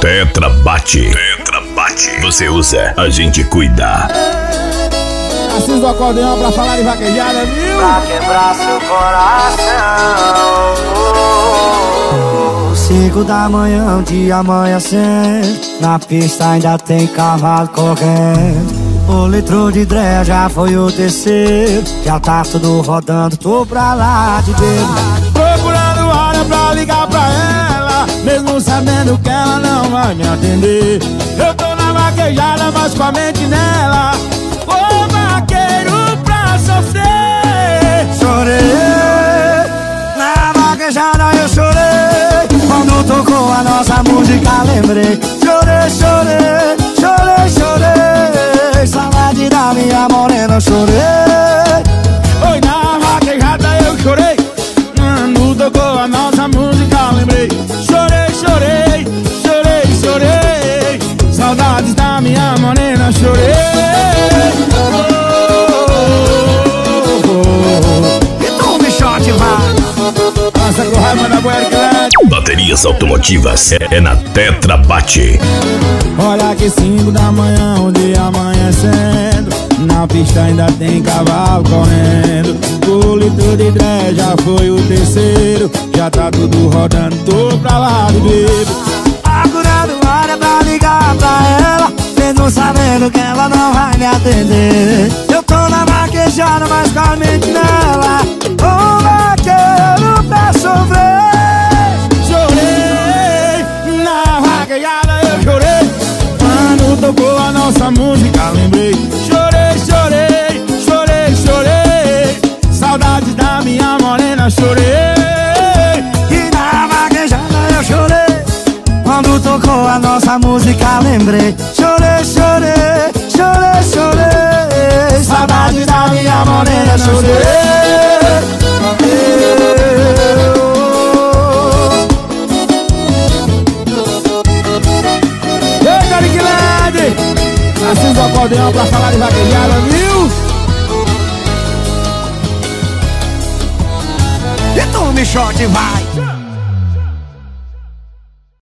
Tetra bate. Tetra bate. Você usa, a gente cuida. Assis do acordeão pra falar de vaquejada, viu? Pra quebrar seu coração. 5 da manhã, o dia amanhecendo. Na pista ainda tem cavalo correndo. O litro de Dré já foi o terceiro. Já tá tudo rodando, tô pra lá de bebo. Procurando hora pra ligar pra ela, mesmo sabendo que ela não vai me atender. Eu tô na vaquejada, mas com a mente nela. Ô vaqueiro pra sofrer. Chorei, na vaquejada eu chorei. Quando tocou a nossa música lembrei. Chorei, chorei, chorei, chorei. Saudade da minha morena, chorei. Oi, na vaquejada eu chorei. Quando tocou a nossa música lembrei. Chorei, chorei, chorei, chorei. Saudades da minha morena, chorei. Então o bichote vai. Passa com raiva da boerca. Baterias automotivas é na Tetra bate. Olha que 5 da manhã, o dia amanhecendo. Na pista ainda tem cavalo correndo. O litro de Dré já foi o terceiro. Já tá tudo rodando, tô pra lá de bebo. Procurando hora pra ligar pra ela, mesmo sabendo que ela não vai me atender. Eu tô na vaquejada, mas com a mente nela. Ô vaqueiro pra sofrer. Chorei, na vaquejada eu chorei. Quando tocou a nossa música lembrei. Chorei, chorei, chorei, chorei. Saudades da minha morena, chorei. E na vaquejada eu chorei. Quando tocou a nossa música lembrei. Chorei, chorei, chorei, chorei. Saudades da minha morena, chorei. Eita, Liquilade! Assis do acordeão pra falar de vaquejada, viu? Então o bichote vai.